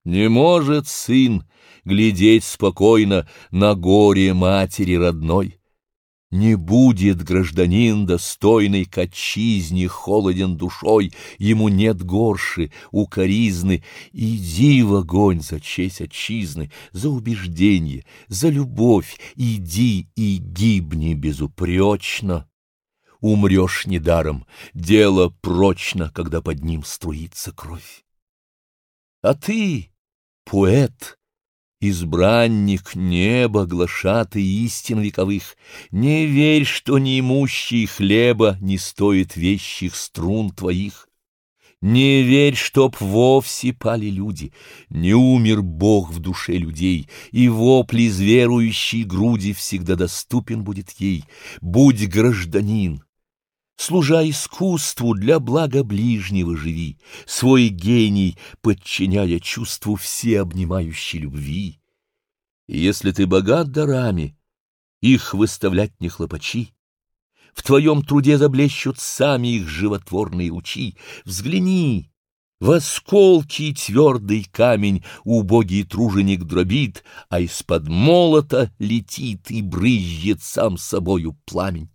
Не может сын глядеть спокойно на горе матери родной. Не будет гражданин достойный к отчизне холоден душой, ему нет горши, укоризны. Иди в огонь за честь отчизны, за убеждение, за любовь, иди и гибни безупречно. Умрешь недаром, дело прочно, когда под ним струится кровь. А ты, поэт, избранник неба, глашатый истин вековых, не верь, что неимущий хлеба не стоит вещих струн твоих. Не верь, чтоб вовсе пали люди, не умер Бог в душе людей, и вопль из верующей груди всегда доступен будет ей. Будь гражданин, служа искусству, для блага ближнего живи, свой гений подчиняя чувству всеобнимающей любви. И если ты богат дарами, их выставлять не хлопачи, в твоем труде заблещут сами их животворные лучи. Взгляни, в осколки твердый камень убогий труженик дробит, а из-под молота летит и брызжет сам собою пламень.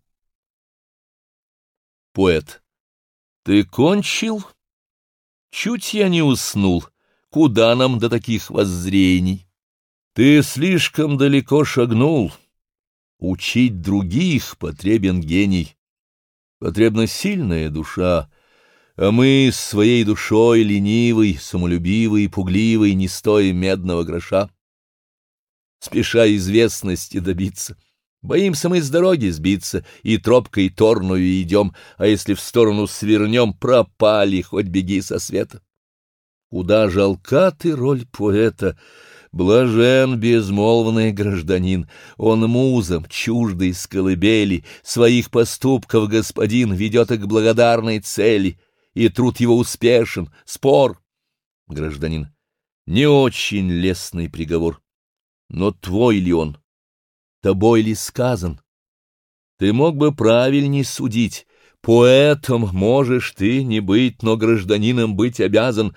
Поэт. Ты кончил? Чуть я не уснул. Куда нам до таких воззрений? Ты слишком далеко шагнул. Учить других потребен гений. Потребна сильная душа, а мы с своей душой ленивой, самолюбивой и пугливой не стоим медного гроша. Спеша известности добиться, боимся мы с дороги сбиться и тропкой торную идем, а если в сторону свернем, пропали, хоть беги со света. Куда жалка ты роль поэта, блажен безмолвный гражданин, он музам чуждый с колыбели, своих поступков господин ведет их к благодарной цели, и труд его успешен, спор. Гражданин. Не очень лестный приговор, но твой ли он? Тобой ли сказан? Ты мог бы правильней судить. Поэтом можешь ты не быть, но гражданином быть обязан.